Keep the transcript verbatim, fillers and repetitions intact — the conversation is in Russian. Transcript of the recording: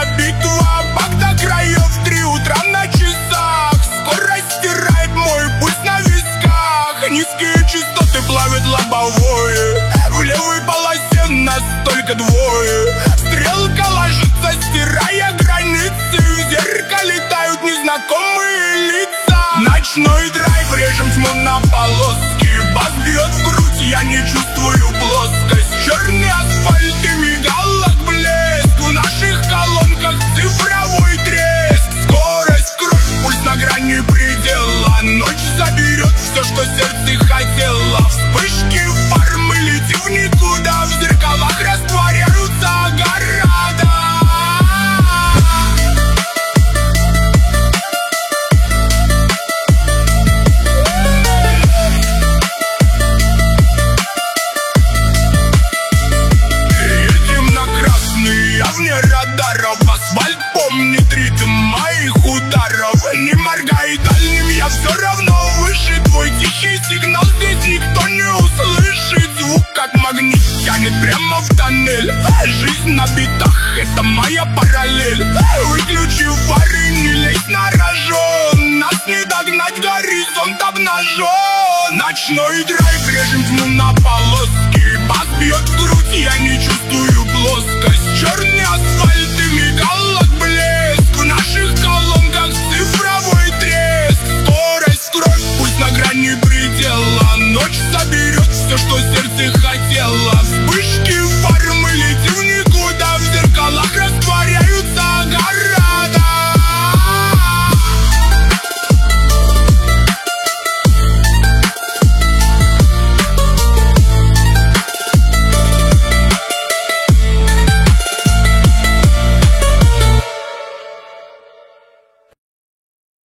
Вечная битва, бак до краев, три утра на часах. Скорость стирает мой пульс на висках. Низкие частоты плавят лобовое. В левой полосе нас только двое. Стрелка ложится, стирая границы. В зеркале тают незнакомые лица. Ночной драйв, режем тьму на полоски. Бас бьет в грудь, я не чувствую плоскость. Черный асфальт и мигалок блеск. В наших колонках цифровой треск. Скорость, кровь, пульс на грани предела. Ночь заберет все, что сердце хотело. Вспышки фар, мы летим в никуда. В зеркалах растворяются города. Вне радаров, асфальт помнит ритм моих ударов. Не моргай дальним, я все равно выше. Твой тихий сигнал здесь никто не услышит. Звук как магнит тянет прямо в тоннель. Жизнь на битах, это моя параллель. Выключи фары, не лезь на рожон. Нас не догнать, горизонт обнажен. Ночной драйв, режем тьму на полоски. Бас бьет в грудь, я не чувствую плоскость. Черный асфальт